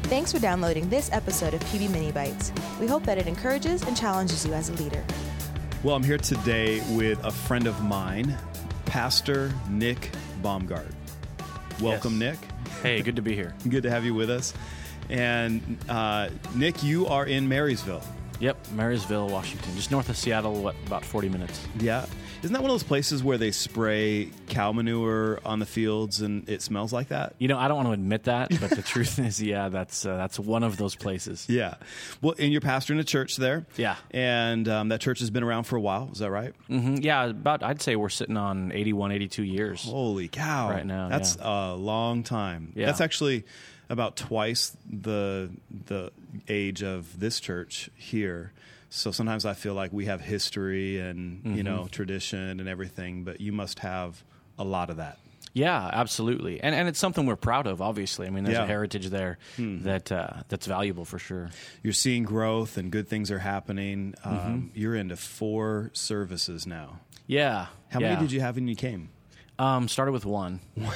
Thanks for downloading this episode of PB Mini Bites. We hope that it encourages and challenges you as a leader. Well, I'm here today with a friend of mine, Pastor Nick Baumgart. Welcome, Yes. Nick. Hey, good to be here. Good to have you with us. And Nick, you are in Marysville. Yep, Marysville, Washington, just north of Seattle, about 40 minutes. Yeah. Isn't that one of those places where they spray cow manure on the fields and it smells like that? You know, I don't want to admit that, but the truth is, yeah, that's one of those places. Yeah. Well, and you're pastoring a church there. Yeah. And that church has been around for a while. Is that right? Mm-hmm. Yeah, I'd say we're sitting on 81, 82 years. Holy cow. Right now, That's a long time. Yeah. That's actually about twice the age of this church here. So sometimes I feel like we have history and, you know, tradition and everything, but you must have a lot of that. Yeah, absolutely. And it's something we're proud of, obviously. I mean, there's Yeah. a heritage there that's valuable for sure. You're seeing growth and good things are happening. You're into 4 services now. Yeah. How many did you have when you came? Started with one.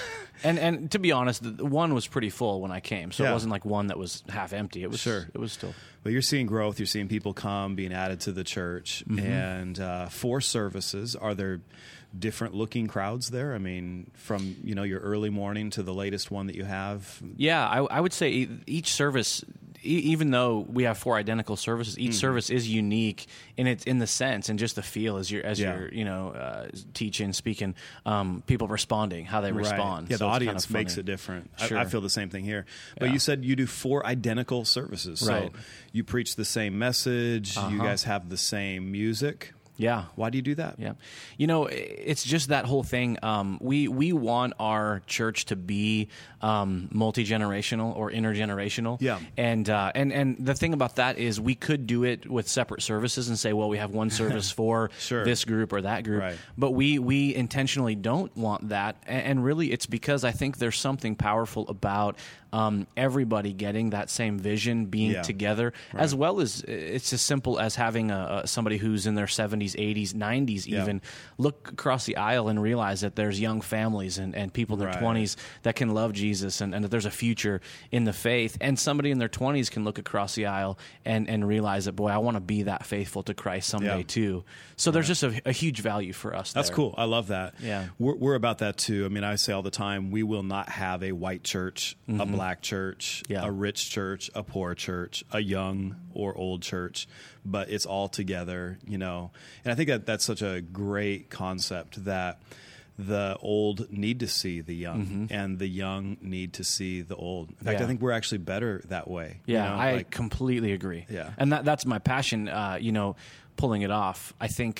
And to be honest, the one was pretty full when I came, so Yeah. it wasn't like one that was half empty. It was Sure. It was still. But you're seeing growth. You're seeing people come, being added to the church. And 4 services. Are there different looking crowds there? I mean, from, you know, your early morning to the latest one that you have? Yeah, I would say each service, even though we have 4 identical services, each service is unique in the sense and just the feel as you're teaching, speaking, people responding, how they respond. Yeah, So the it's audience kind of makes funny. it different. Sure. I feel the same thing here. But Yeah. you said you do 4 identical services. Right. So you preach the same message. You guys have the same music. Yeah. Why do you do that? Yeah. You know, it's just that whole thing. We want our church to be multi-generational or intergenerational. Yeah. And the thing about that is we could do it with separate services and say, well, we have one service for Sure. this group or that group. Right. But we intentionally don't want that. And really it's because I think there's something powerful about everybody getting that same vision, being Yeah. together, as well as it's as simple as having somebody who's in their 70s, 80s, 90s even look across the aisle and realize that there's young families and people in their Right. 20s that can love Jesus and that there's a future in the faith. And somebody in their 20s can look across the aisle and realize that, boy, I want to be that faithful to Christ someday Yeah. too. So there's just a huge value for us That's there. cool. I love that. Yeah. We're about that too. I mean, I say all the time, we will not have a white church, a black church, Yeah. a rich church, a poor church, a young or old church, but it's all together, you know. And I think that's such a great concept that the old need to see the young and the young need to see the old. In fact, Yeah. I think we're actually better that way. you Yeah, know, I like- completely agree. Yeah. And that's my passion, pulling it off. I think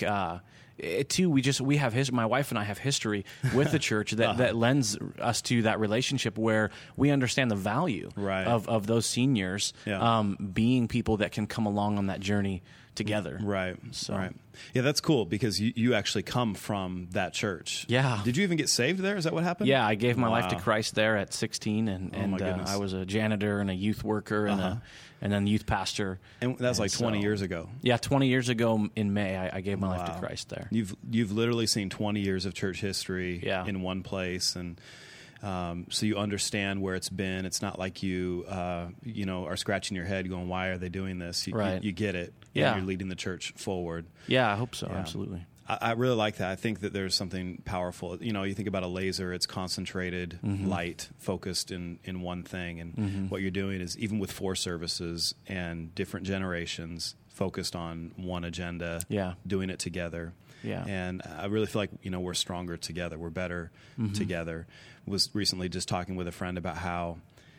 too, we have my wife and I have history with the church that lends us to that relationship where we understand the value Right. of those seniors Yeah. being people that can come along on that journey together. Right. So- Right. Yeah, that's cool because you actually come from that church. Yeah. Did you even get saved there? Is that what happened? Yeah, I gave my life to Wow. Christ there at 16, and my goodness. I was a janitor and a youth worker and then youth pastor. And that's like 20 so- years ago. Yeah, 20 years ago in May, I gave my life to Wow. Christ there. You've literally seen 20 years of church history Yeah. in one place, and so you understand where it's been. It's not like you are scratching your head going, "Why are they doing this?" Right. You get it. Yeah. And you're leading the church forward. Yeah, I hope so. Yeah. Absolutely. I really like that. I think that there's something powerful. You know, you think about a laser, it's concentrated light focused in one thing. And what you're doing is, even with 4 services and different generations focused on one agenda, Yeah. doing it together. Yeah. And I really feel like, we're stronger together. We're better together. Was recently just talking with a friend about how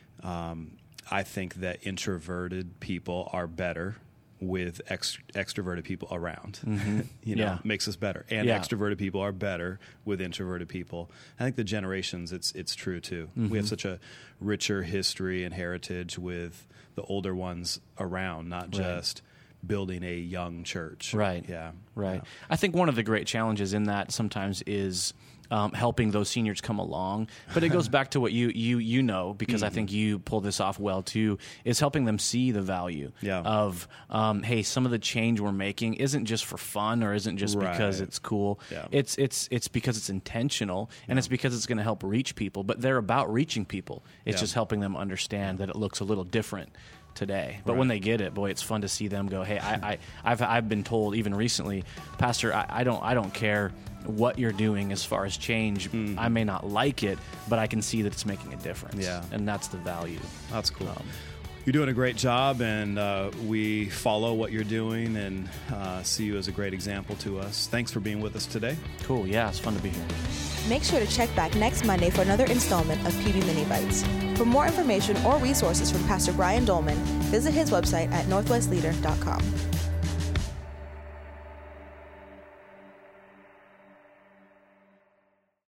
I think that introverted people are better with extroverted people around. Yeah. Makes us better. And Yeah. extroverted people are better with introverted people. I think the generations, it's true too. We have such a richer history and heritage with the older ones around, not just building a young church. Right. Yeah. Right. Yeah. I think one of the great challenges in that sometimes is helping those seniors come along. But it goes back to what you know, because I think you pull this off well too, is helping them see the value of, hey, some of the change we're making isn't just for fun or isn't just because it's cool. Yeah. It's because it's intentional, and it's because it's going to help reach people. But they're about reaching people. It's just helping them understand that it looks a little different today. But when they get it, boy, it's fun to see them go, hey, I've been told even recently, Pastor, I don't care what you're doing as far as change. I may not like it, but I can see that it's making a difference. Yeah. And that's the value. That's cool. You're doing a great job, and we follow what you're doing and see you as a great example to us. Thanks for being with us today. Cool. Yeah, it's fun to be here. Make sure to check back next Monday for another installment of PB Mini Bites. For more information or resources from Pastor Brian Dolman, visit his website at northwestleader.com.